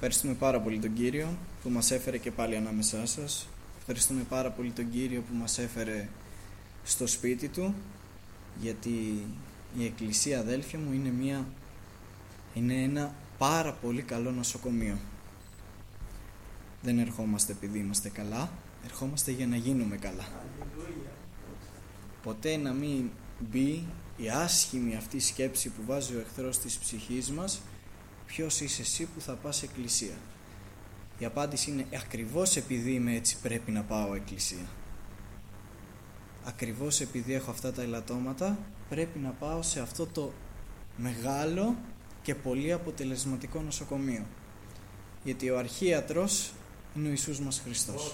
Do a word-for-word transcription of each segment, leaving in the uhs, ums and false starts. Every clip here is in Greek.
Ευχαριστούμε πάρα πολύ τον Κύριο που μας έφερε και πάλι ανάμεσά σας. Ευχαριστούμε πάρα πολύ τον Κύριο που μας έφερε στο σπίτι Του, γιατί η Εκκλησία, αδέλφια μου, είναι, μια, είναι ένα πάρα πολύ καλό νοσοκομείο. Δεν ερχόμαστε επειδή είμαστε καλά, ερχόμαστε για να γίνουμε καλά. Ποτέ να μην μπει η άσχημη αυτή σκέψη που βάζει ο εχθρός της ψυχής μας: ποιος είσαι εσύ που θα πας εκκλησία? Η απάντηση είναι: ακριβώς επειδή είμαι έτσι πρέπει να πάω εκκλησία. Ακριβώς επειδή έχω αυτά τα ελαττώματα πρέπει να πάω σε αυτό το μεγάλο και πολύ αποτελεσματικό νοσοκομείο. Γιατί ο αρχίατρος είναι ο Ιησούς μας Χριστός.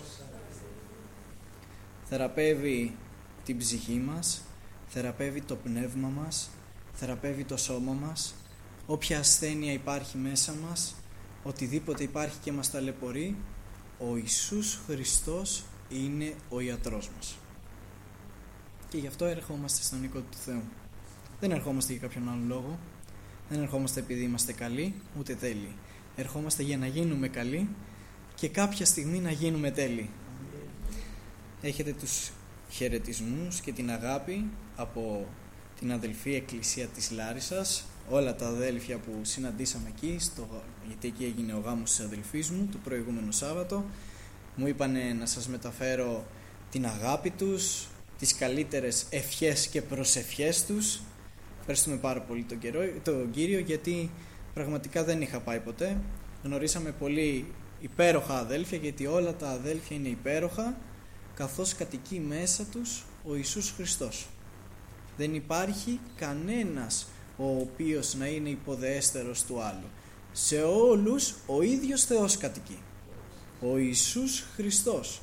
Θεραπεύει την ψυχή μας, θεραπεύει το πνεύμα μας, θεραπεύει το σώμα μας. Όποια ασθένεια υπάρχει μέσα μας, οτιδήποτε υπάρχει και μας ταλαιπωρεί, ο Ιησούς Χριστός είναι ο ιατρός μας. Και γι' αυτό ερχόμαστε στον οίκο του Θεού. Δεν ερχόμαστε για κάποιον άλλο λόγο. Δεν ερχόμαστε επειδή είμαστε καλοί, ούτε τέλειοι. Ερχόμαστε για να γίνουμε καλοί και κάποια στιγμή να γίνουμε τέλειοι. Έχετε τους χαιρετισμούς και την αγάπη από την αδελφή Εκκλησία της Λάρισσας, όλα τα αδέλφια που συναντήσαμε εκεί, στο, γιατί εκεί έγινε ο γάμος της αδελφής μου το προηγούμενο Σάββατο. Μου είπανε να σας μεταφέρω την αγάπη τους, τις καλύτερες ευχές και προσευχές τους. Ευχαριστούμε πάρα πολύ τον, καιρό, τον Κύριο, γιατί πραγματικά δεν είχα πάει ποτέ. Γνωρίσαμε πολύ υπέροχα αδέλφια, γιατί όλα τα αδέλφια είναι υπέροχα, καθώς κατοικεί μέσα τους ο Ιησούς Χριστός. Δεν υπάρχει κανένας ο οποίος να είναι υποδεέστερος του άλλου. Σε όλους ο ίδιος Θεός κατοικεί, ο Ιησούς Χριστός.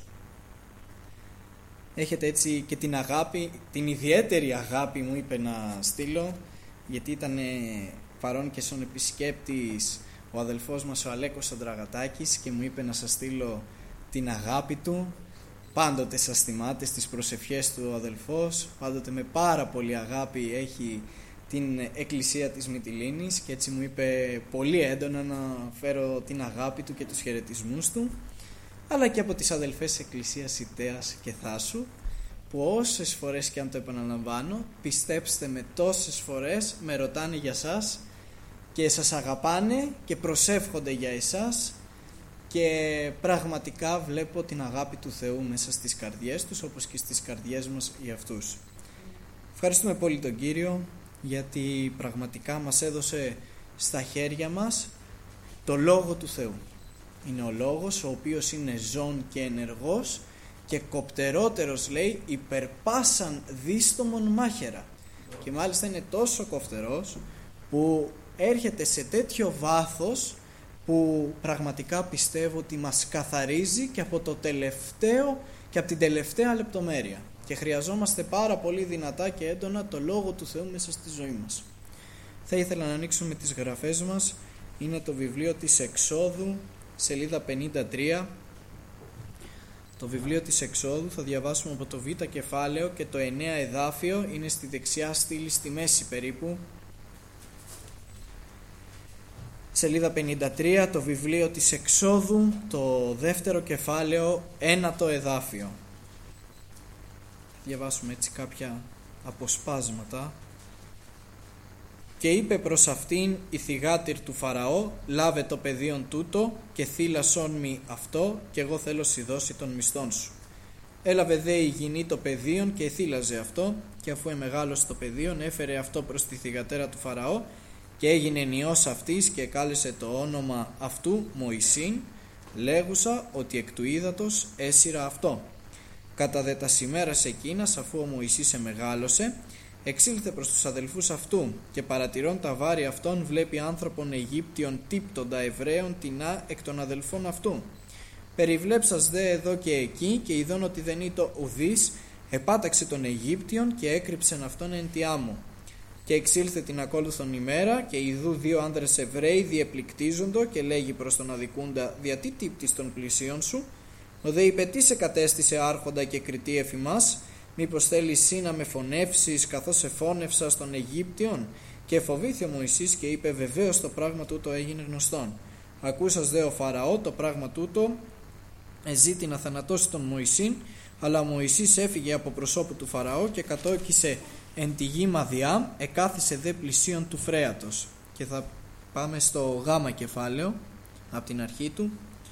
Έχετε έτσι και την αγάπη, την ιδιαίτερη αγάπη μου είπε να στείλω, γιατί ήταν παρόν και σαν επισκέπτης ο αδελφός μας ο Αλέκος Αντραγατάκης και μου είπε να σας στείλω την αγάπη του. Πάντοτε σας θυμάται στις προσευχές του ο αδελφός, πάντοτε με πάρα πολύ αγάπη έχει την Εκκλησία της Μυτιλήνης και έτσι μου είπε πολύ έντονα να φέρω την αγάπη του και τους χαιρετισμούς του, αλλά και από τις αδελφές Εκκλησίας Ιτέας και Θάσου, που όσες φορές και αν το επαναλαμβάνω, πιστέψτε με, τόσες φορές με ρωτάνε για σας και σας αγαπάνε και προσεύχονται για εσάς, και πραγματικά βλέπω την αγάπη του Θεού μέσα στις καρδιές τους, όπως και στις καρδιές μας για αυτούς. Ευχαριστούμε πολύ τον Κύριο, γιατί πραγματικά μας έδωσε στα χέρια μας το Λόγο του Θεού. Είναι ο Λόγος ο οποίος είναι ζών και ενεργός και κοπτερότερος, λέει, υπερπάσαν δίστομον μάχαιρα. Και μάλιστα είναι τόσο κοφτερός που έρχεται σε τέτοιο βάθος που πραγματικά πιστεύω ότι μας καθαρίζει και από το τελευταίο και από την τελευταία λεπτομέρεια. Και χρειαζόμαστε πάρα πολύ δυνατά και έντονα το Λόγο του Θεού μέσα στη ζωή μας. Θα ήθελα να ανοίξουμε τις γραφές μας. Είναι το βιβλίο της Εξόδου, σελίδα πενήντα τρία. Το βιβλίο της Εξόδου θα διαβάσουμε από το Β κεφάλαιο και το εννέα εδάφιο. Είναι στη δεξιά στήλη, στη μέση περίπου. Σελίδα πενήντα τρία, το βιβλίο της Εξόδου, το δεύτερο κεφάλαιο, ένατο εδάφιο. Διαβάσουμε έτσι κάποια αποσπάσματα. «Και είπε προς αυτήν η θυγάτηρ του Φαραώ, λάβε το παιδίον τούτο και θύλασόν μη αυτό, και εγώ θέλω σι δώσει τον μισθόν σου. Έλαβε δε η γυνή το παιδίον και θύλαζε αυτό, και αφού εμεγάλωσε το παιδίον έφερε αυτό προς τη θυγατέρα του Φαραώ, και έγινε ενιός αυτής και κάλεσε το όνομα αυτού Μωυσήν, λέγουσα ότι εκ του ύδατος έσυρα αυτό. Κατά δε τα ημέρας εκείνας, αφού ο Μωυσής εμεγάλωσε, εξήλθε προς τους αδελφούς αυτού και παρατηρών τα βάρη αυτών βλέπει άνθρωπον Αιγύπτιον τύπτοντα Εβραίων τεινά εκ των αδελφών αυτού. Περιβλέψας δε εδώ και εκεί και ειδών ότι δεν ήτο ουδής, επάταξε τον Αιγύπτιον και έκρυψεν αυτόν εν τη άμμο. Και εξήλθε την ακόλουθον ημέρα και ειδού δύο άνδρες Εβραίοι διεπληκτίζοντο και λέγει προς τον αδικούντα, δια τι τύπτεις των πλησίων σου? Ο δε είπε, τι σε κατέστησε άρχοντα και κριτή εφημάς? Μήπως θέλεις εσύ να με φωνεύσεις καθώς εφώνευσα στον Αιγύπτιον? Και φοβήθη ο Μωυσής και είπε, βεβαίως το πράγμα τούτο έγινε γνωστόν. Ακούσας δε ο Φαραώ το πράγμα τούτο, εζήτη να θανατώσει τον Μωυσήν, αλλά ο Μωυσής έφυγε από προσώπου του Φαραώ και κατόκισε εν τη γη Μαδιάμ, εκάθισε δε πλησίον του φρέατος. Και θα πάμε στο γάμα κεφάλαιο από την αρχή του.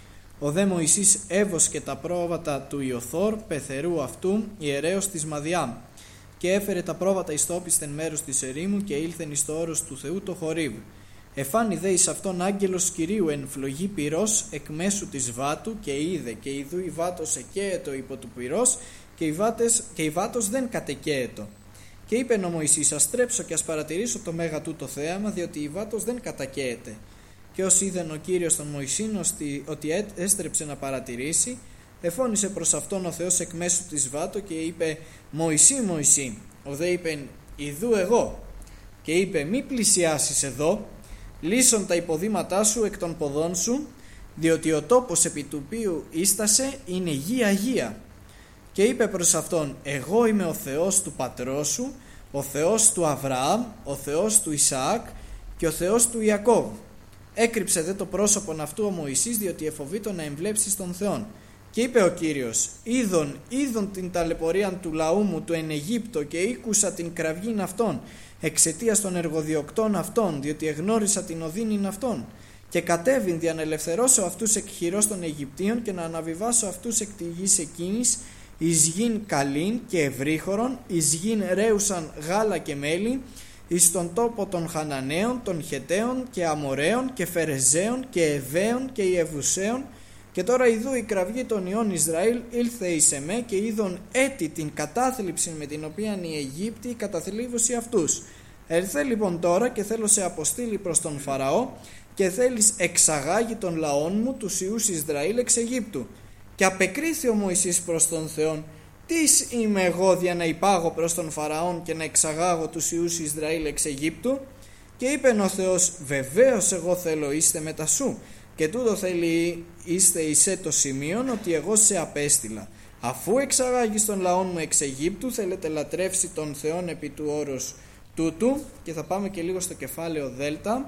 Ο δε Μωυσής έβοσκε τα πρόβατα του Ιωθώρ, πεθερού αυτού, ιερέως της Μαδιάμ, και έφερε τα πρόβατα εις το όπισθεν μέρος της ερήμου και ήλθεν εις το όρος του Θεού το Χορίβ. Εφάνη δε εις αυτόν άγγελος Κυρίου εν φλογή πυρός εκ μέσου της βάτου, και είδε και ιδού η βάτος εκαίετο υπό του πυρός, και η, βάτες, και η βάτος δεν κατεκαίετο. Και είπε ο Μωυσής, ας τρέψω και ας παρατηρήσω το μέγα τούτο θέαμα, διότι η βάτος δεν κατακαίεται. Και ως είδεν ο Κύριος τον Μωυσήν ότι έστρεψε να παρατηρήσει, εφώνησε προς αυτόν ο Θεός εκ μέσου της βάτου και είπε, Μωυσή, Μωυσή. Ο δε είπεν, ιδού εγώ. Και είπε, μη πλησιάσεις εδώ, λύσον τα υποδήματά σου εκ των ποδών σου, διότι ο τόπος επί του οποίου ίστασε είναι γη αγία. Και είπε προς αυτόν, εγώ είμαι ο Θεός του πατρός σου, ο Θεός του Αβραάμ, ο Θεός του Ισαάκ και ο Θεός του Ιακώβ. Έκρυψε δε το πρόσωπον αυτού ο Μωυσής, διότι εφοβήτω να εμβλέψει τον Θεόν. Και είπε ο Κύριος, είδον, είδον την ταλαιπωρία του λαού μου του εν Αιγύπτο, και ήκουσα την κραυγήν αυτών, εξαιτίας των εργοδιοκτών αυτών, διότι εγνώρισα την οδύνην αυτών. Και κατέβην δια να ελευθερώσω αυτούς εκ χειρός των Αιγυπτίων και να αναβιβάσω αυτούς εκ τη γης εκείνης, εις γην καλήν και ευρύχωρον, εις γην ρέουσαν γάλα και μέλι, εις τον τόπο των Χαναναίων, των Χεταίων και Αμοραίων και Φερεζαίων και Εβαίων και Ιεβουσαίων. Και τώρα ιδού η κραυγή των ιών Ισραήλ ήλθε εις εμέ, και είδον έτη την κατάθλιψη με την οποία οι Αιγύπτιοι καταθλίβουσι αυτούς. Ερθε λοιπόν τώρα και θέλω σε αποστείλει προς τον Φαραώ, και θέλεις εξαγάγει των λαών μου τους ιούς Ισραήλ εξ Αιγύπτου. Και απεκρίθη ο Μωυσής προς τον Θεόν, τις είμαι εγώ δια να υπάγω προς τον Φαραών και να εξαγάγω τους ιούς Ισραήλ εξ Αιγύπτου? Και είπεν ο Θεός, βεβαίως εγώ θέλω είστε μετά σου, και τούτο θέλει είστε εισέ το σημείον ότι εγώ σε απέστειλα. Αφού εξαγάγεις τον λαόν μου εξ Αιγύπτου, θέλετε λατρεύσει τον Θεόν επί του όρους τούτου. Και θα πάμε και λίγο στο κεφάλαιο Δέλτα.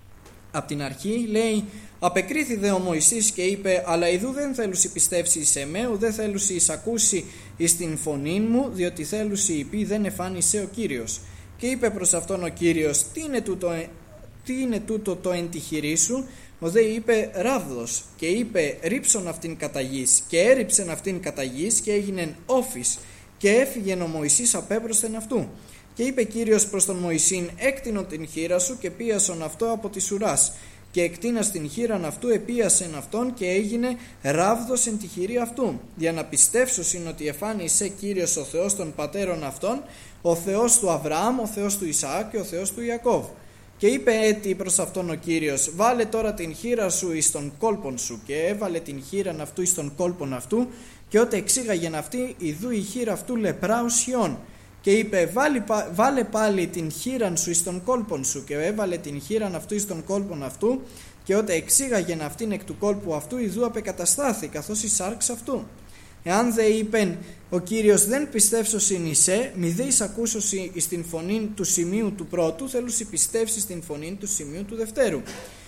Απ' την αρχή λέει, απεκρίθη δε ο Μωυσής και είπε, αλλά ιδού δεν θέλουσι πιστεύσει εις εμέ, ουδέ θέλουσι εισακούσει εις την φωνήν μου, διότι θέλουσι υπή δεν εφάνισε ο Κύριος. Και είπε προς αυτόν ο Κύριος, τι είναι τούτο, τι είναι τούτο το εν τη χειρή σου? Ο δε είπε, ράβδος. Και είπε, ρίψον αυτήν κατά γης. Και έριψεν αυτήν κατά γης και έγινεν όφης. Και έφυγεν ο Μωυσής απέμπροσθεν αυτού. Και είπε Κύριος προς τον Μωυσήν, έκτινον την χείρα σου και πίασον αυτό από της ουράς. Και εκτείνας την χείραν αυτού επίασεν αυτόν και έγινε ράβδος εν τη χειρή αυτού. Για να πιστεύσωσιν ότι εφάνισε Κύριος ο Θεός των πατέρων αυτών, ο Θεός του Αβραάμ, ο Θεός του Ισαάκ και ο Θεός του Ιακώβ. Και είπε έτη προς αυτόν ο Κύριος, βάλε τώρα την χείρα σου εις τον κόλπον σου. Και έβαλε την χείραν αυτού εις τον κόλπον αυτού, και ότε εξήγαγεν αυτή, ιδού η χείρα αυτού λεπρά ουσιών. Και είπε, βάλε, βάλε πάλι την χείραν σου εις τον κόλπον σου. Και έβαλε την χείραν αυτού εις τον κόλπον αυτού, και ότε εξήγαγεν αυτήν εκ του κόλπου αυτού, ιδού απεκαταστάθη, καθώς η σάρξ αυτού. Εάν δε είπεν ο Κύριος, δεν πιστεύσωσιν εισέ, μη δε εισακούσωσι εις την φωνήν του σημείου του πρώτου, θέλουσι πιστεύσει στην φωνήν του σημείου του δευτέρου.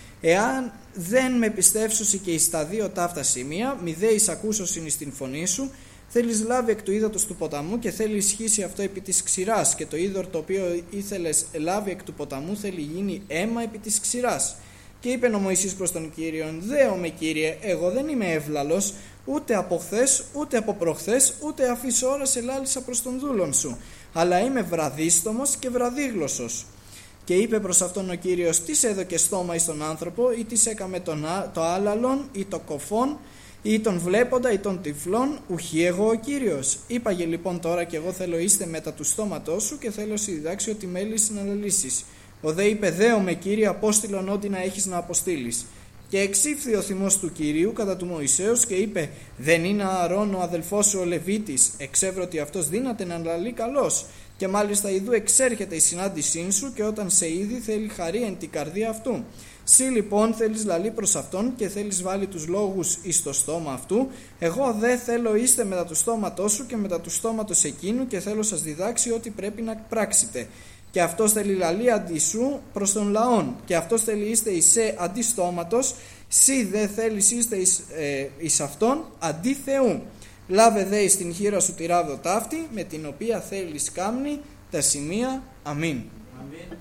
Εάν δεν με πιστεύσωσι και εις τα δύο ταύτα σημεία, μη δε εισακούσωσιν εις την φωνή σου, θέλεις λάβει εκ του ύδατος του ποταμού και θέλει ισχύσει αυτό επί της ξηράς, και το είδωρ το οποίο ήθελες λάβει εκ του ποταμού θέλει γίνει αίμα επί της ξηράς. Και είπε ο Μωυσής προς τον Κύριον, δέομαι Κύριε, εγώ δεν είμαι εύλαλος, ούτε από χθες, ούτε από προχθές, ούτε αφής ώρας ελάλησα προς τον δούλον σου, αλλά είμαι βραδίστομος και βραδίγλωσσος. Και είπε προς αυτόν ο Κύριος, τι έδωκε στόμα εις τον άνθρωπο, ή τι έκαμε τον, το άλαλον, ή το κοφόν, ή τον βλέποντα, ή τον τυφλών, ουχή εγώ ο Κύριος. Είπαγε λοιπόν τώρα, και εγώ θέλω είστε μετά του στόματός σου, και θέλω σε διδάξει ότι μέλεις να αναλύσεις. Ο δε είπε, δέομαι Κύριε, απόστηλον ό,τι να έχεις να αποστείλεις. Και εξήφθη ο θυμός του Κυρίου κατά του Μωυσέως και είπε, δεν είναι Ααρών ο αδελφός σου ο Λεβίτης, εξεύρω ότι αυτός δύναται να αναλύει καλός. Και μάλιστα ιδού εξέρχεται η συνάντησή σου, και όταν σε είδη θέλει χαρί εν την καρδία αυτού. Συ λοιπόν θέλεις λαλεί προς αυτόν και θέλεις βάλει τους λόγους εις το στόμα αυτού. Εγώ δε θέλω είστε μετά του στόματός σου και μετά του στόματος εκείνου, και θέλω σας διδάξει ό,τι πρέπει να πράξετε. και αυτός θέλει λαλεί αντί σου προς τον λαόν, και αυτός θέλει είστε εις σε αντί στόματος, σύ δε θέλεις είστε εις, ε, εις αυτόν αντί Θεού. Λάβε δε εις την χείρα σου τη ράβδο ταύτη, με την οποία θέλεις κάμνη τα σημεία. Αμήν. Αμήν.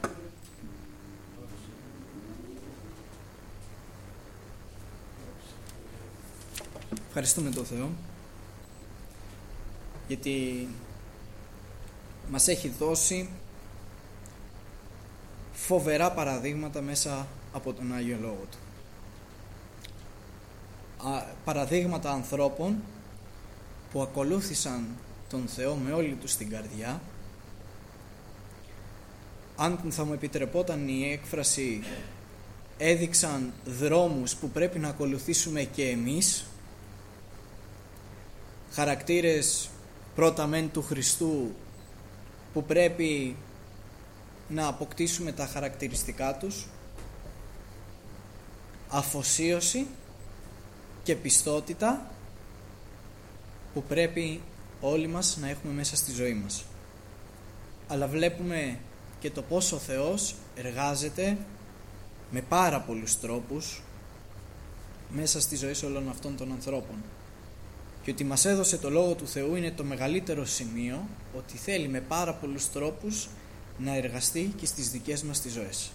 Ευχαριστούμε τον Θεό, γιατί μας έχει δώσει φοβερά παραδείγματα μέσα από τον Άγιο Λόγο Του. Α, παραδείγματα ανθρώπων που ακολούθησαν τον Θεό με όλη τους την καρδιά. Αν θα μου επιτρεπόταν η έκφραση, έδειξαν δρόμους που πρέπει να ακολουθήσουμε και εμείς, χαρακτήρες πρώτα μεν του Χριστού που πρέπει να αποκτήσουμε τα χαρακτηριστικά τους, αφοσίωση και πιστότητα που πρέπει όλοι μας να έχουμε μέσα στη ζωή μας. Αλλά βλέπουμε και το πώς ο Θεός εργάζεται με πάρα πολλούς τρόπους μέσα στη ζωή όλων αυτών των ανθρώπων. Και ότι μας έδωσε το Λόγο του Θεού είναι το μεγαλύτερο σημείο, ότι θέλει με πάρα πολλούς τρόπους να εργαστεί και στις δικές μας τις ζωές.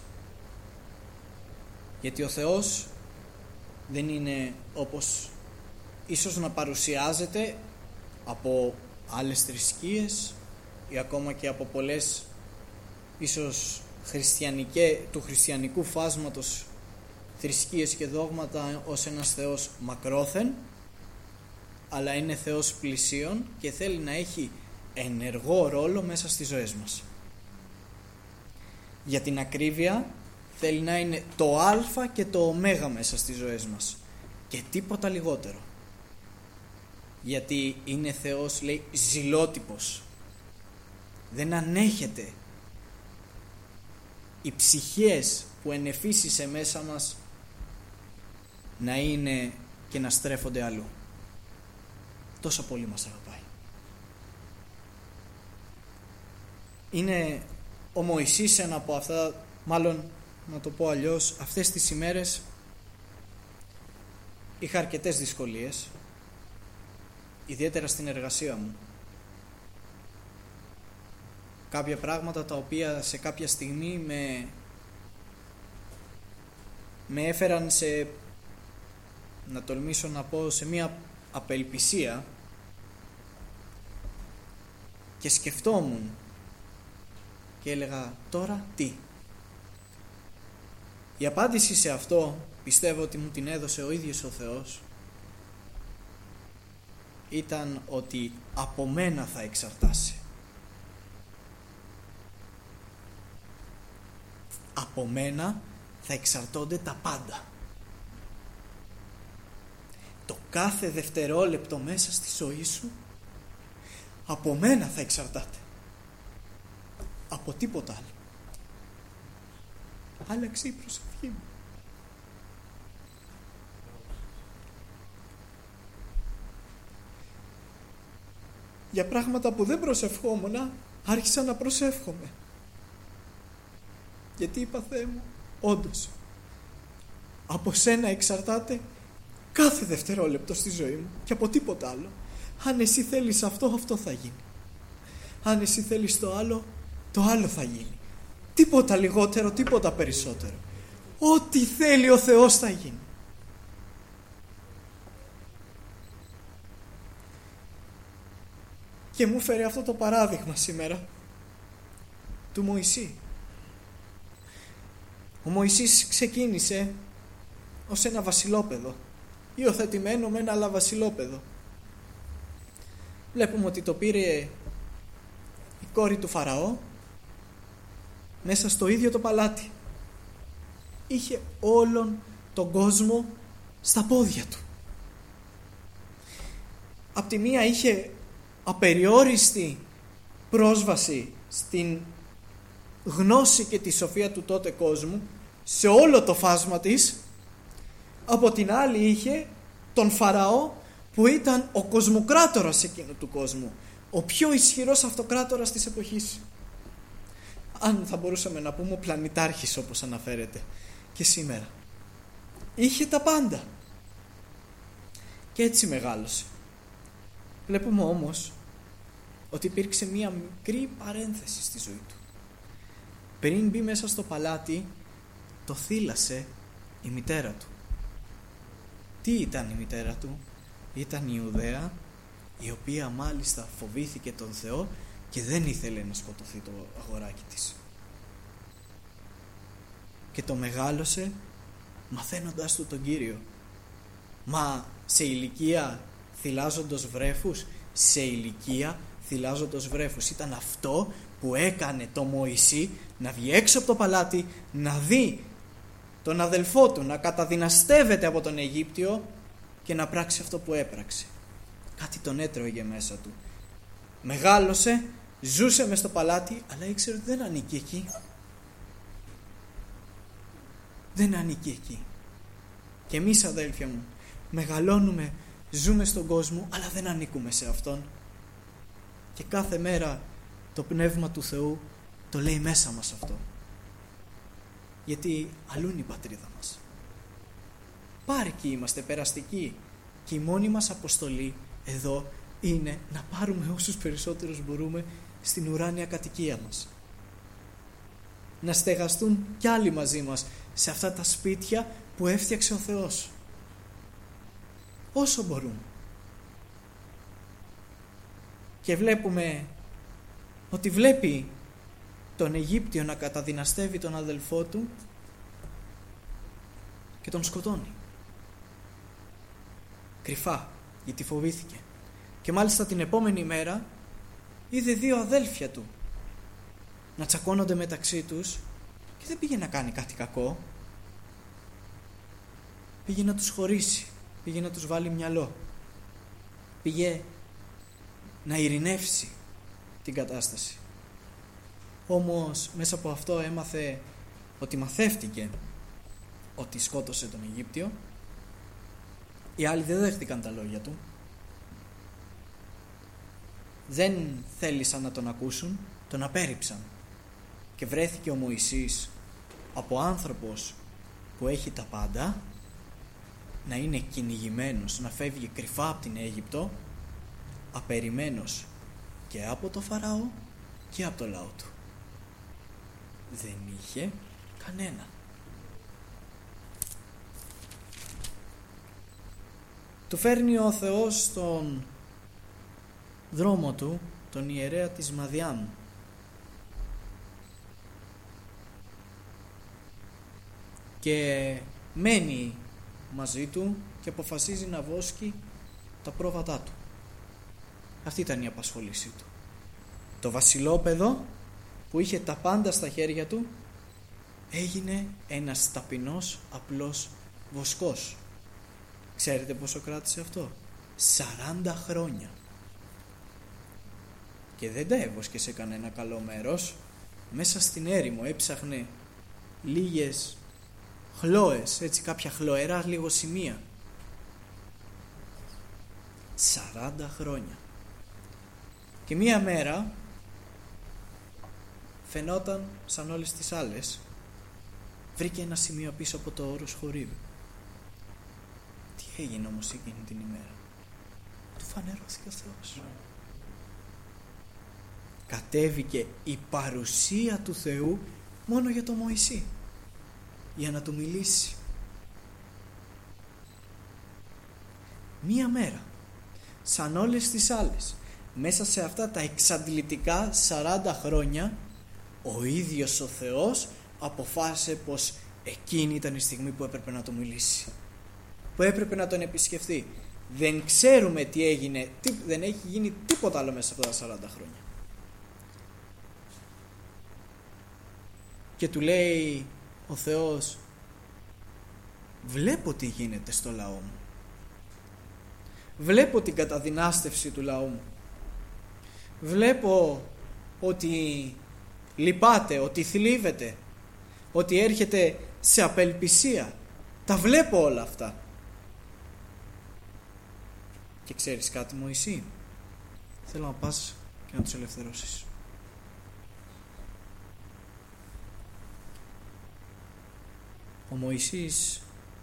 Γιατί ο Θεός δεν είναι όπως ίσως να παρουσιάζεται από άλλες θρησκείες ή ακόμα και από πολλές ίσως χριστιανικές, του χριστιανικού φάσματος θρησκείες και δόγματα, ως ένας Θεός μακρόθεν, αλλά είναι Θεός πλησίον και θέλει να έχει ενεργό ρόλο μέσα στις ζωές μας. Για την ακρίβεια, θέλει να είναι το α και το ω μέσα στις ζωές μας και τίποτα λιγότερο. Γιατί είναι Θεός, λέει, ζηλότυπος. Δεν ανέχεται οι ψυχές που ενεφύσισε μέσα μας να είναι και να στρέφονται αλλού. Τόσο πολύ μας αγαπάει. Είναι ο Μωυσής ένα από αυτά, μάλλον να το πω αλλιώς, αυτές τις ημέρες είχα αρκετές δυσκολίες, ιδιαίτερα στην εργασία μου. Κάποια πράγματα τα οποία σε κάποια στιγμή με, με έφεραν σε, να τολμήσω να πω, σε μια απελπισία, και σκεφτόμουν και έλεγα τώρα τι. Η απάντηση σε αυτό πιστεύω ότι μου την έδωσε ο ίδιος ο Θεός, ήταν ότι από μένα θα εξαρτάσει. Από μένα θα εξαρτώνται τα πάντα. Το κάθε δευτερόλεπτο μέσα στη ζωή σου από μένα θα εξαρτάται. Από τίποτα άλλο. Άλλαξε η προσευχή μου. Για πράγματα που δεν προσευχόμουν, άρχισα να προσεύχομαι. Γιατί είπα, Θεέ μου, όντως, από σένα εξαρτάται κάθε δευτερόλεπτο στη ζωή μου και από τίποτα άλλο. Αν εσύ θέλεις αυτό, αυτό θα γίνει. Αν εσύ θέλεις το άλλο, το άλλο θα γίνει. Τίποτα λιγότερο, τίποτα περισσότερο. Ό,τι θέλει ο Θεός θα γίνει. Και μου φέρει αυτό το παράδειγμα σήμερα του Μωυσή. Ο Μωυσής ξεκίνησε ως ένα βασιλόπεδο, υιοθετημένο με ένα άλλα βασιλόπεδο. Βλέπουμε ότι το πήρε η κόρη του Φαραώ μέσα στο ίδιο το παλάτι. Είχε όλον τον κόσμο στα πόδια του. Απ' τη μία είχε απεριόριστη πρόσβαση στην γνώση και τη σοφία του τότε κόσμου σε όλο το φάσμα της. Από την άλλη είχε τον Φαραώ, που ήταν ο κοσμοκράτορας εκείνου του κόσμου, ο πιο ισχυρός αυτοκράτορας της εποχής. αν θα μπορούσαμε να πούμε ο πλανητάρχης όπως αναφέρεται και σήμερα. Είχε τα πάντα. Και έτσι μεγάλωσε. Βλέπουμε όμως ότι υπήρξε μία μικρή παρένθεση στη ζωή του. Πριν μπει μέσα στο παλάτι, το θύλασε η μητέρα του. Τι ήταν η μητέρα του? Ήταν η Ιουδαία, η οποία μάλιστα φοβήθηκε τον Θεό και δεν ήθελε να σκοτωθεί το αγοράκι της. Και το μεγάλωσε μαθαίνοντας του τον Κύριο. Μα σε ηλικία θυλάζοντος βρέφους, σε ηλικία θυλάζοντος βρέφους. Ήταν αυτό που έκανε το Μωυσή να βγει έξω από το παλάτι, να δει τον αδελφό του να καταδυναστεύεται από τον Αιγύπτιο και να πράξει αυτό που έπραξε. Κάτι τον έτρωγε μέσα του. Μεγάλωσε, ζούσε μες στο παλάτι, αλλά ήξερε ότι δεν ανήκει εκεί. Δεν ανήκει εκεί. Και εμείς, αδέλφια μου, μεγαλώνουμε, ζούμε στον κόσμο, αλλά δεν ανήκουμε σε Αυτόν. Και κάθε μέρα το Πνεύμα του Θεού το λέει μέσα μας αυτό. Γιατί αλλού είναι η πατρίδα μας. Πάρικοι είμαστε, περαστικοί. Και η μόνη μας αποστολή εδώ είναι να πάρουμε όσους περισσότερους μπορούμε στην ουράνια κατοικία μας. Να στεγαστούν κι άλλοι μαζί μας σε αυτά τα σπίτια που έφτιαξε ο Θεός. Όσο μπορούμε. Και βλέπουμε ότι βλέπει τον Αιγύπτιο να καταδυναστεύει τον αδελφό του και τον σκοτώνει. Κρυφά, γιατί φοβήθηκε. Και μάλιστα την επόμενη μέρα είδε δύο αδέλφια του να τσακώνονται μεταξύ τους και δεν πήγε να κάνει κάτι κακό. Πήγε να τους χωρίσει, πήγε να τους βάλει μυαλό, πήγε να ειρηνεύσει την κατάσταση. Όμως μέσα από αυτό έμαθε ότι μαθεύτηκε ότι σκότωσε τον Αιγύπτιο. Οι άλλοι δεν δέχτηκαν τα λόγια του, δεν θέλησαν να τον ακούσουν, τον απέρριψαν. Και βρέθηκε ο Μωυσής από άνθρωπος που έχει τα πάντα να είναι κυνηγημένος, να φεύγει κρυφά από την Αίγυπτο, απερημένος και από το Φαραώ και από το λαό του. Δεν είχε κανένα. Του φέρνει ο Θεός στον δρόμο του τον ιερέα της Μαδιάμ. Και μένει μαζί του και αποφασίζει να βόσκει τα πρόβατά του. Αυτή ήταν η απασχόλησή του. Το βασιλόπεδο που είχε τα πάντα στα χέρια του έγινε ένας ταπεινός απλός βοσκός. Ξέρετε πόσο κράτησε αυτό? σαράντα χρόνια. Και δεν τα έβοσκε σε κανένα καλό μέρος. Μέσα στην έρημο έψαχνε λίγες χλώες, έτσι κάποια χλωερά λίγο σημεία. σαράντα χρόνια. Και μία μέρα φαινόταν σαν όλες τις άλλες, βρήκε ένα σημείο πίσω από το όρος χορύβι. Τι έγινε όμως εκείνη την ημέρα? Του φανερώθηκε ο Θεός. Κατέβηκε η παρουσία του Θεού μόνο για τον Μωυσή, για να του μιλήσει. Μία μέρα, σαν όλες τις άλλες, μέσα σε αυτά τα εξαντλητικά σαράντα χρόνια, ο ίδιος ο Θεός αποφάσισε πως εκείνη ήταν η στιγμή που έπρεπε να του μιλήσει, που έπρεπε να τον επισκεφθεί. Δεν ξέρουμε τι έγινε, τι, δεν έχει γίνει τίποτα άλλο μέσα από τα σαράντα χρόνια. Και του λέει ο Θεός, βλέπω τι γίνεται στο λαό μου, βλέπω την καταδυνάστευση του λαού μου, βλέπω ότι λυπάται, ότι θλίβεται, ότι έρχεται σε απελπισία. Τα βλέπω όλα αυτά. Και ξέρεις κάτι, Μωυσή? Θέλω να πας και να τους ελευθερώσεις. ο Μωυσής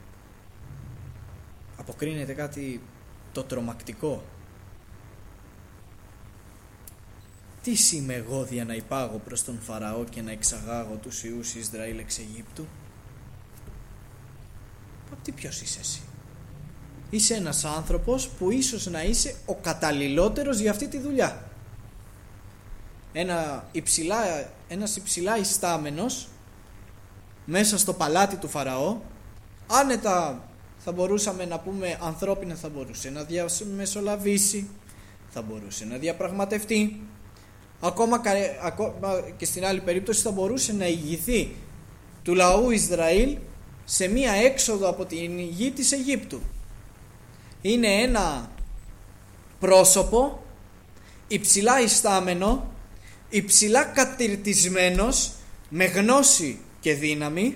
αποκρίνεται κάτι το τρομακτικό. Τι είμαι εγώ δια να υπάγω προς τον Φαραώ και να εξαγάγω τους ιούς Ισραήλ εξ Αιγύπτου? Τι ποιος είσαι εσύ? Είσαι ένας άνθρωπος που ίσως να είσαι ο καταλληλότερος για αυτή τη δουλειά. Ένα υψηλά, ένας υψηλά ιστάμενος μέσα στο παλάτι του Φαραώ, άνετα θα μπορούσαμε να πούμε ανθρώπινα, θα μπορούσε να διαμεσολαβήσει, θα μπορούσε να διαπραγματευτεί, ακόμα και στην άλλη περίπτωση θα μπορούσε να ηγηθεί του λαού Ισραήλ σε μία έξοδο από την γη της Αιγύπτου. Είναι ένα πρόσωπο υψηλά ιστάμενο, υψηλά κατηρτισμένος, με γνώση και δύναμη,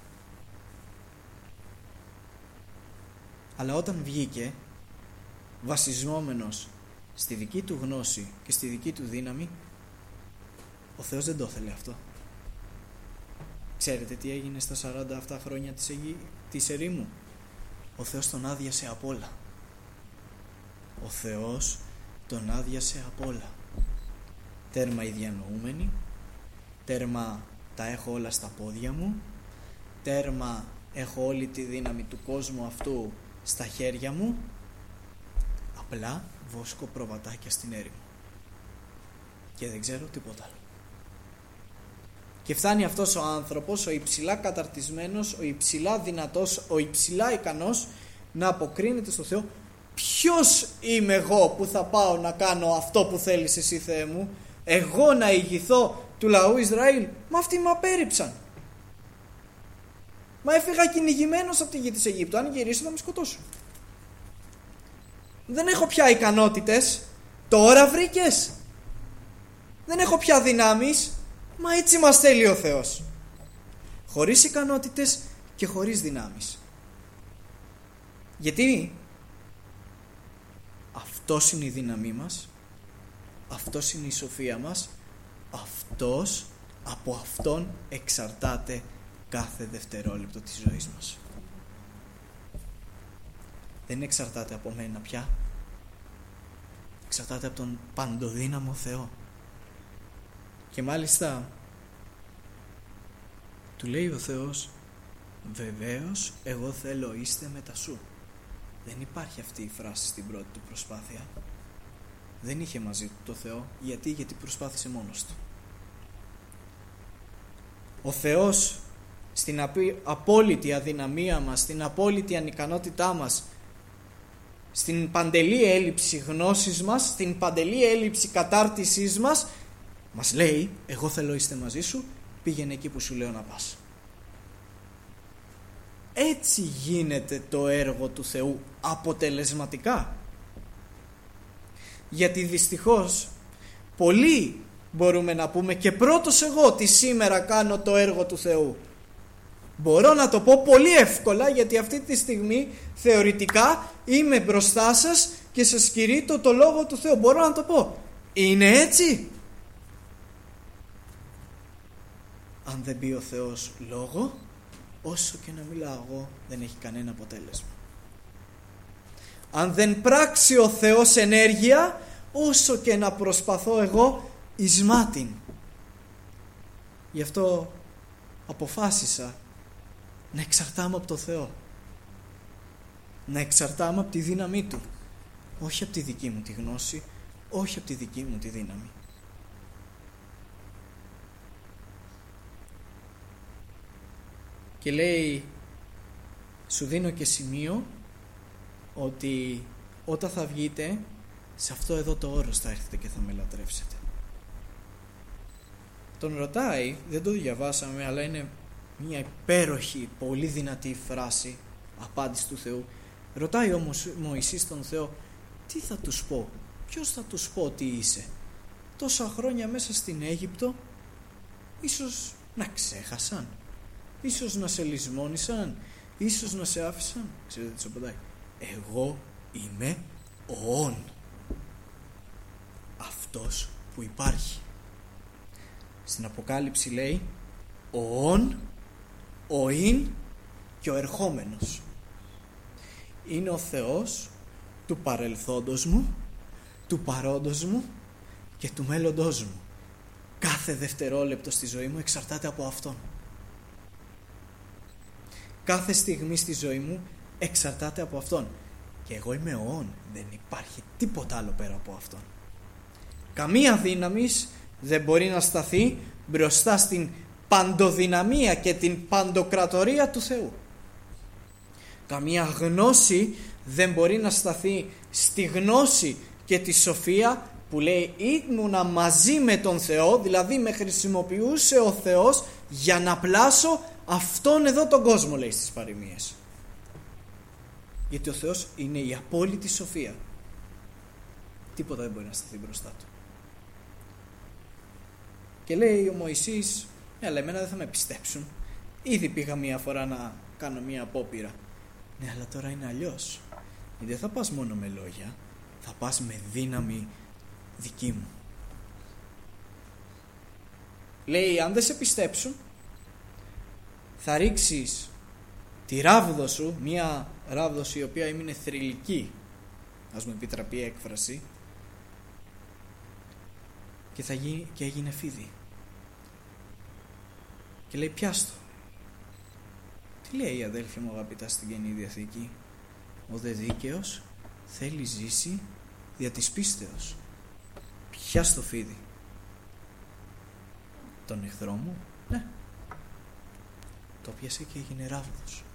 αλλά όταν βγήκε βασιζόμενος στη δική του γνώση και στη δική του δύναμη, ο Θεός δεν το ήθελε αυτό. Ξέρετε τι έγινε στα σαράντα αυτά χρόνια της, Αιγύ... της ερήμου? Ο Θεός τον άδειασε απ' όλα. Ο Θεός τον άδειασε απ' όλα. Τέρμα οι διανοούμενοι, τέρμα τα έχω όλα στα πόδια μου, τέρμα έχω όλη τη δύναμη του κόσμου αυτού στα χέρια μου, απλά βόσκω προβατάκια στην έρημο και δεν ξέρω τίποτα άλλο. Και φτάνει αυτός ο άνθρωπος, ο υψηλά καταρτισμένος, ο υψηλά δυνατός, ο υψηλά ικανός, να αποκρίνεται στο Θεό: ποιος είμαι εγώ που θα πάω να κάνω αυτό που θέλεις εσύ, Θεέ μου? Εγώ να ηγηθώ του λαού Ισραήλ? Μα αυτοί με απέρριψαν. Μα έφυγα κυνηγημένος από τη γη της Αιγύπτου. Αν γυρίσω θα με σκοτώσουν. Δεν έχω πια ικανότητες. Τώρα βρήκες? Δεν έχω πια δυνάμεις. Μα έτσι μας θέλει ο Θεός. Χωρίς ικανότητες και χωρίς δυνάμεις. Γιατί αυτός είναι η δύναμή μας, αυτός είναι η σοφία μας, αυτός, από αυτόν εξαρτάται κάθε δευτερόλεπτο της ζωής μας. Δεν εξαρτάται από μένα πια. Εξαρτάται από τον παντοδύναμο Θεό. Και μάλιστα του λέει ο Θεός: βεβαίως εγώ θέλω είστε μετά σου. Δεν υπάρχει αυτή η φράση στην πρώτη του προσπάθεια. Δεν είχε μαζί του το Θεό. Γιατί? Γιατί προσπάθησε μόνος του. Ο Θεός στην απόλυτη αδυναμία μας, στην απόλυτη ανικανότητά μας, στην παντελή έλλειψη γνώσης μας, στην παντελή έλλειψη κατάρτισής μας, μας λέει: εγώ θέλω είστε μαζί σου, πήγαινε εκεί που σου λέω να πας. Έτσι γίνεται το έργο του Θεού αποτελεσματικά. Γιατί δυστυχώς πολλοί μπορούμε να πούμε, και πρώτος εγώ, ότι σήμερα κάνω το έργο του Θεού. Μπορώ να το πω πολύ εύκολα, γιατί αυτή τη στιγμή θεωρητικά είμαι μπροστά σας και σας κηρύττω το λόγο του Θεού. Μπορώ να το πω. Είναι έτσι? Αν δεν πει ο Θεός λόγο, όσο και να μιλάω εγώ, δεν έχει κανένα αποτέλεσμα. Αν δεν πράξει ο Θεός ενέργεια, όσο και να προσπαθώ εγώ, εις μάτιν. Γι' αυτό αποφάσισα να εξαρτάμαι από το Θεό. Να εξαρτάμαι από τη δύναμή Του. Όχι από τη δική μου τη γνώση, όχι από τη δική μου τη δύναμη. Και λέει: σου δίνω και σημείο ότι όταν θα βγείτε, σε αυτό εδώ το όρος θα έρθετε και θα με λατρεύσετε. Τον ρωτάει, δεν το διαβάσαμε, αλλά είναι μια υπέροχη, πολύ δυνατή φράση, απάντηση του Θεού. Ρωτάει όμως Μωυσής τον Θεό: τι θα τους πω, ποιος θα τους πω τι είσαι? Τόσα χρόνια μέσα στην Αίγυπτο, ίσως να ξέχασαν, ίσως να σε λησμόνησαν, ίσως να σε άφησαν. Ξέρετε τι σου απαντάει? Εγώ είμαι ο Ων, αυτός που υπάρχει. Στην Αποκάλυψη λέει: ο Ων, ο Ιν και ο ερχόμενος. Είναι ο Θεός του παρελθόντος μου, του παρόντος μου και του μέλλοντός μου. Κάθε δευτερόλεπτο στη ζωή μου εξαρτάται από Αυτόν. Κάθε στιγμή στη ζωή μου εξαρτάται από Αυτόν. Και εγώ είμαι ο όν. Δεν υπάρχει τίποτα άλλο πέρα από Αυτόν. Καμία δύναμης δεν μπορεί να σταθεί μπροστά στην παντοδυναμία και την παντοκρατορία του Θεού. Καμία γνώση δεν μπορεί να σταθεί στη γνώση και τη σοφία που λέει ήμουνα μαζί με τον Θεό, δηλαδή με χρησιμοποιούσε ο Θεός για να πλάσω αυτόν εδώ τον κόσμο, λέει στις παροιμίες. Γιατί ο Θεός είναι η απόλυτη σοφία. Τίποτα δεν μπορεί να σταθεί μπροστά του. Και λέει ο Μωυσής, ναι, αλλά εμένα δεν θα με πιστέψουν. Ήδη πήγα μία φορά να κάνω μία απόπειρα. Ναι, αλλά τώρα είναι αλλιώς. Γιατί δεν θα πας μόνο με λόγια, θα πας με δύναμη δική μου. Λέει, αν δεν σε πιστέψουν, θα ρίξεις τη ράβδο σου, μία ράβδος η οποία έμεινε θρυλική, ας μου επιτραπεί η έκφραση, και, θα γίνει, και έγινε φίδι. Και λέει, πιάστο. Τι λέει η αδέλφια μου αγαπητά στην Καινή Διαθήκη? Ο δε δίκαιος θέλει ζήσει δια της πίστεως. Πιάστο φίδι. Τον εχθρό μου, ναι, το πιάσε και έγινε ράβδος.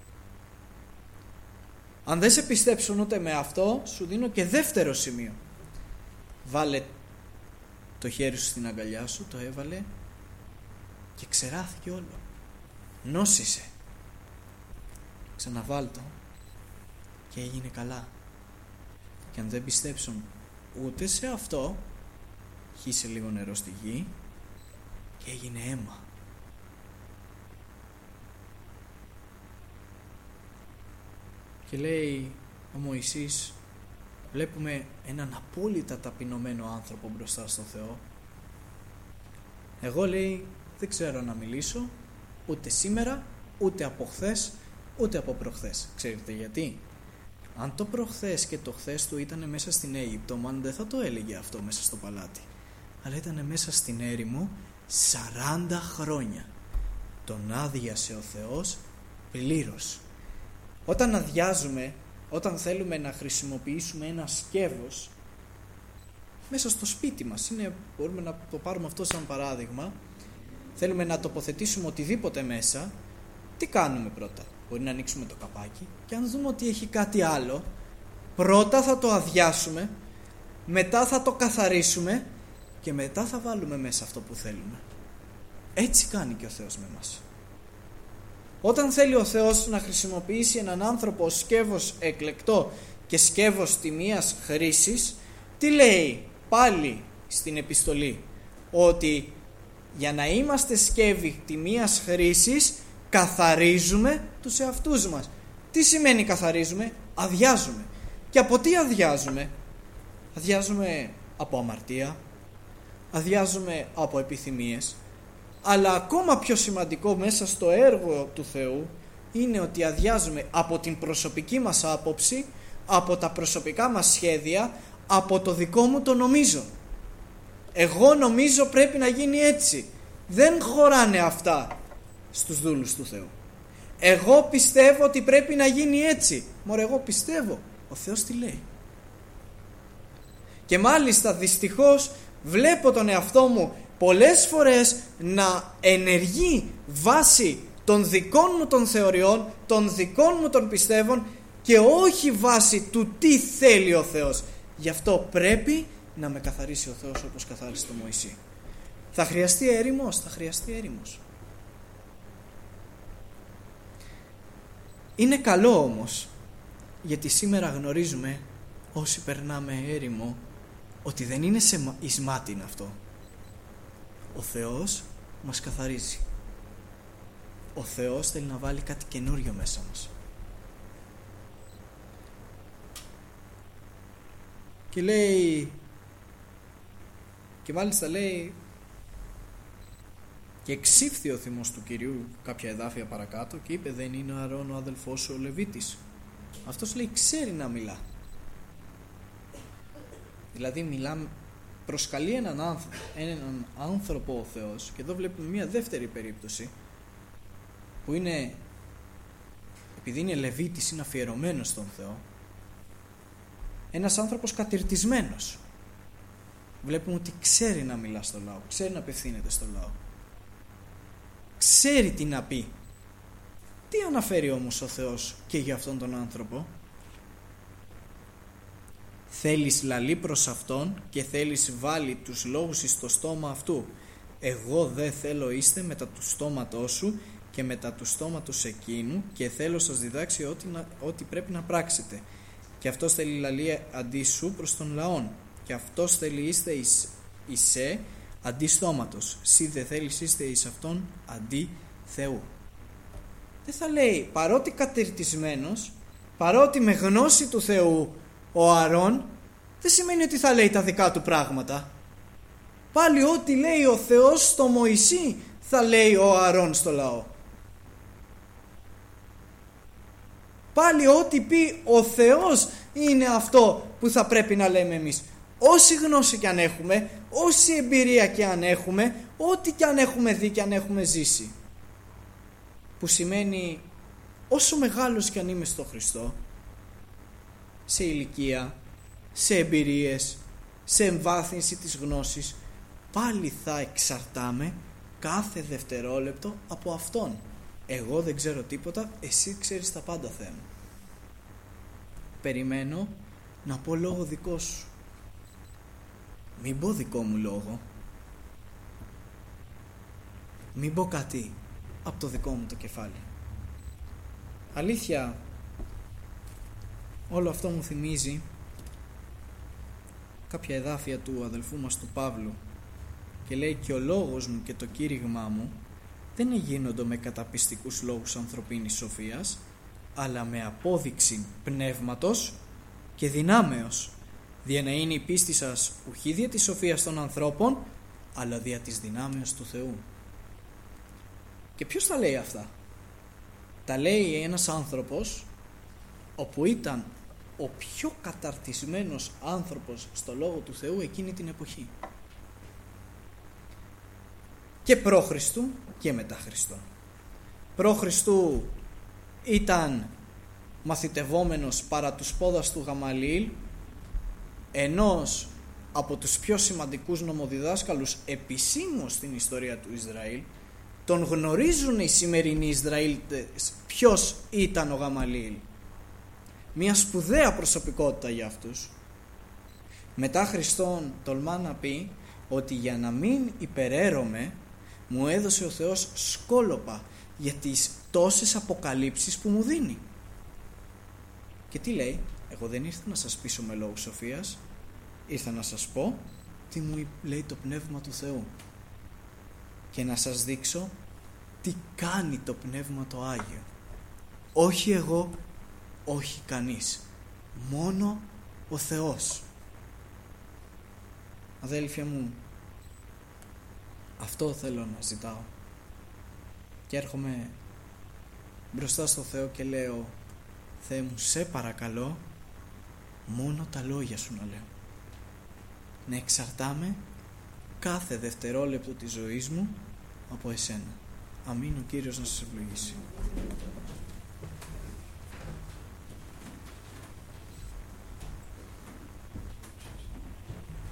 Αν δεν σε πιστέψουν ούτε με αυτό, σου δίνω και δεύτερο σημείο. Βάλε το χέρι σου στην αγκαλιά σου, το έβαλε και ξεράθηκε όλο. Νόσησε. Ξαναβάλ το και έγινε καλά. Και αν δεν πιστέψουν ούτε σε αυτό, χύσε λίγο νερό στη γη και έγινε αίμα. Και λέει ο Μωυσής, βλέπουμε έναν απόλυτα ταπεινωμένο άνθρωπο μπροστά στον Θεό. Εγώ, λέει, δεν ξέρω να μιλήσω ούτε σήμερα, ούτε από χθες, ούτε από προχθές. Ξέρετε γιατί? Αν το προχθές και το χθες του ήταν μέσα στην Αίγυπτο, μάλλον δεν θα το έλεγε αυτό μέσα στο παλάτι. Αλλά ήταν μέσα στην έρημο σαράντα χρόνια. Τον άδειασε ο Θεός πλήρως. Όταν αδειάζουμε, όταν θέλουμε να χρησιμοποιήσουμε ένα σκεύος μέσα στο σπίτι μας, είναι, μπορούμε να το πάρουμε αυτό σαν παράδειγμα, θέλουμε να τοποθετήσουμε οτιδήποτε μέσα, τι κάνουμε πρώτα? Μπορεί να ανοίξουμε το καπάκι και αν δούμε ότι έχει κάτι άλλο, πρώτα θα το αδειάσουμε, μετά θα το καθαρίσουμε και μετά θα βάλουμε μέσα αυτό που θέλουμε. Έτσι κάνει και ο Θεός με μας. Όταν θέλει ο Θεός να χρησιμοποιήσει έναν άνθρωπο ως σκεύος εκλεκτό και σκεύος τιμίας χρήσης, τι λέει πάλι στην επιστολή? Ότι για να είμαστε σκεύοι τιμίας χρήσης, καθαρίζουμε τους εαυτούς μας. Τι σημαίνει καθαρίζουμε? Αδειάζουμε. Και από τι αδειάζουμε? Αδειάζουμε από αμαρτία, αδειάζουμε από επιθυμίες, αλλά ακόμα πιο σημαντικό μέσα στο έργο του Θεού είναι ότι αδειάζουμε από την προσωπική μας άποψη, από τα προσωπικά μας σχέδια, από το δικό μου το νομίζω. Εγώ νομίζω πρέπει να γίνει έτσι. Δεν χωράνε αυτά στους δούλους του Θεού. Εγώ πιστεύω ότι πρέπει να γίνει έτσι. Μωρέ, εγώ πιστεύω. Ο Θεός τι λέει? Και μάλιστα δυστυχώς βλέπω τον εαυτό μου πολλές φορές να ενεργεί βάσει των δικών μου των θεωριών, των δικών μου των πιστεύων και όχι βάσει του τι θέλει ο Θεός. Γι' αυτό πρέπει να με καθαρίσει ο Θεός όπως καθάρισε τον Μωυσή. Θα χρειαστεί έρημος, θα χρειαστεί έρημος. Είναι καλό όμως, γιατί σήμερα γνωρίζουμε όσοι περνάμε έρημο ότι δεν είναι σε εις μάτιν αυτό. Ο Θεός μας καθαρίζει. Ο Θεός θέλει να βάλει κάτι καινούριο μέσα μας. Και λέει, και μάλιστα λέει, Και εξήφθη ο θυμός του Κυρίου κάποια εδάφια παρακάτω και είπε, δεν είναι ο Αρών ο αδελφός σου ο Λεβίτης? Αυτός λέει ξέρει να μιλά. Δηλαδή μιλά, προσκαλεί έναν άνθρωπο, έναν άνθρωπο ο Θεός, και εδώ βλέπουμε μια δεύτερη περίπτωση που είναι, επειδή είναι Λεβίτης, είναι αφιερωμένος στον Θεό, ένας άνθρωπος κατηρτισμένος. Βλέπουμε ότι ξέρει να μιλά στο λαό, ξέρει να απευθύνεται στο λαό, ξέρει τι να πει. Τι αναφέρει όμως ο Θεός και για αυτόν τον άνθρωπο? Θέλεις λαλεί προς αυτόν και θέλεις βάλει τους λόγους εις το στόμα αυτού. Εγώ δεν θέλω είστε μετά του στόματός σου και μετά του στόματος εκείνου, και θέλω σας διδάξει ό,τι, να, ό,τι πρέπει να πράξετε. Και αυτός θέλει λαλεί αντί σου προς τον λαόν, και αυτός θέλει είστε εις, εισέ αντί στόματος. Συ δεν θέλεις είστε εις αυτόν αντί Θεού. Δεν θα λέει, παρότι κατηρτισμένος, παρότι με γνώση του Θεού ο Αρών, δεν σημαίνει ότι θα λέει τα δικά του πράγματα. Πάλι ό,τι λέει ο Θεός στο Μωυσή θα λέει ο Αρών στο λαό. Πάλι ό,τι πει ο Θεός είναι αυτό που θα πρέπει να λέμε εμείς. Όση γνώση κι αν έχουμε, όση εμπειρία κι αν έχουμε, ό,τι κι αν έχουμε δει κι αν έχουμε ζήσει. Που σημαίνει, όσο μεγάλος κι αν είμαι στο Χριστό, σε ηλικία, σε εμπειρίες, σε εμβάθυνση της γνώσης, πάλι θα εξαρτάμε κάθε δευτερόλεπτο από Αυτόν. Εγώ δεν ξέρω τίποτα, εσύ ξέρεις τα πάντα, Θεέ μου. Περιμένω να πω λόγο δικό σου. Μην πω δικό μου λόγο. Μην πω κάτι από το δικό μου το κεφάλι. Αλήθεια, όλο αυτό μου θυμίζει κάποια εδάφια του αδελφού μας του Παύλου, και λέει, και ο λόγος μου και το κήρυγμά μου δεν γίνονται με καταπιστικούς λόγους ανθρωπίνης σοφίας, αλλά με απόδειξη πνεύματος και δυνάμεως, δια να είναι η πίστη σας ουχή δια της σοφίας των ανθρώπων, αλλά δια της δυνάμεως του Θεού. Και ποιος τα λέει αυτά? Τα λέει ένας άνθρωπος όπου ήταν ο πιο καταρτισμένος άνθρωπος στο Λόγο του Θεού εκείνη την εποχή. Και προ Χριστού και μετά Χριστό. Προ Χριστού ήταν μαθητευόμενος παρά τους πόδας του Γαμαλίηλ, ενός από τους πιο σημαντικούς νομοδιδάσκαλους επισήμως στην ιστορία του Ισραήλ. Τον γνωρίζουν οι σημερινοί Ισραήλτες ποιος ήταν ο Γαμαλίηλ. Μια σπουδαία προσωπικότητα για αυτούς. Μετά Χριστόν τολμά να πει ότι για να μην υπεραίρομαι μου έδωσε ο Θεός σκόλοπα για τις τόσες αποκαλύψεις που μου δίνει. Και τι λέει? Εγώ δεν ήρθα να σας πείσω με λόγους σοφίας, ήρθα να σας πω τι μου λέει το Πνεύμα του Θεού και να σας δείξω τι κάνει το Πνεύμα το Άγιο. Όχι εγώ, όχι κανείς, μόνο ο Θεός. Αδέλφια μου, αυτό θέλω να ζητάω, και έρχομαι μπροστά στο Θεό και λέω, Θεέ μου, σε παρακαλώ μόνο τα λόγια σου να λέω, να εξαρτάμε κάθε δευτερόλεπτο της ζωής μου από εσένα. Αμήν. Ο Κύριος να σας ευλογήσει.